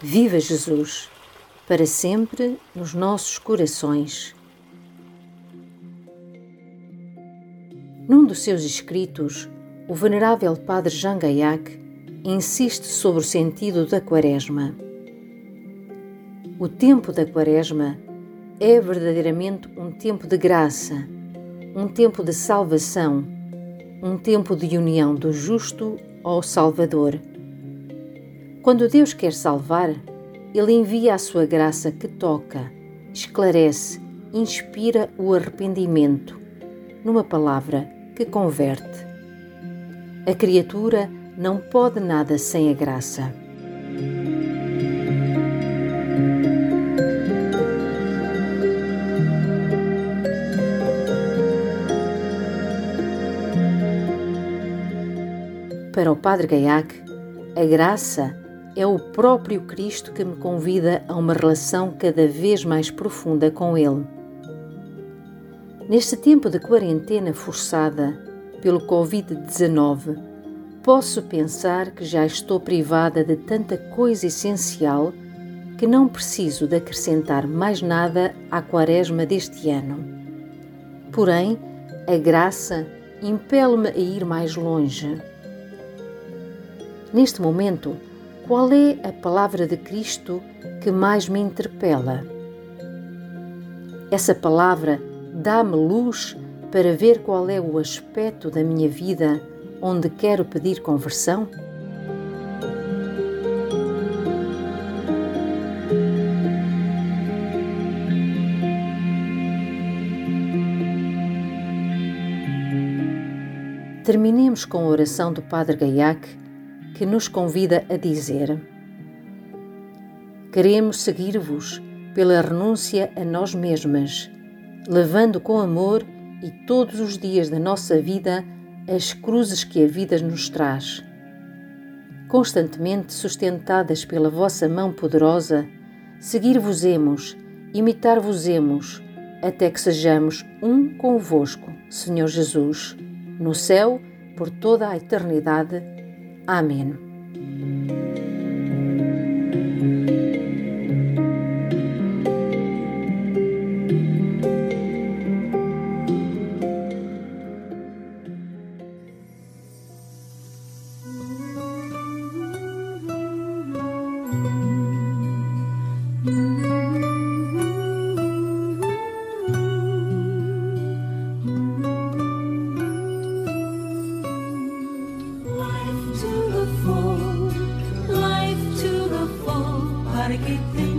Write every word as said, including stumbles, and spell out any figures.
Viva Jesus, para sempre nos nossos corações. Num dos seus escritos, o venerável Padre Jean Gaillac insiste sobre o sentido da Quaresma. O tempo da Quaresma é verdadeiramente um tempo de graça, um tempo de salvação, um tempo de união do justo ao Salvador. Quando Deus quer salvar, Ele envia a sua graça que toca, esclarece, inspira o arrependimento, numa palavra que converte. A criatura não pode nada sem a graça. Para o Padre Gaillac, a graça é o próprio Cristo que me convida a uma relação cada vez mais profunda com Ele. Neste tempo de quarentena forçada pelo covid dezenove, posso pensar que já estou privada de tanta coisa essencial que não preciso de acrescentar mais nada à Quaresma deste ano. Porém, a graça impele-me a ir mais longe. Neste momento, qual é a palavra de Cristo que mais me interpela? Essa palavra dá-me luz para ver qual é o aspecto da minha vida onde quero pedir conversão? Terminemos com a oração do Padre Gaillac, que nos convida a dizer: queremos seguir-vos pela renúncia a nós mesmas, levando com amor e todos os dias da nossa vida as cruzes que a vida nos traz. Constantemente sustentadas pela vossa mão poderosa, seguir-vos-emos, imitar-vos-emos, até que sejamos um convosco, Senhor Jesus, no céu por toda a eternidade. Amém. Para que te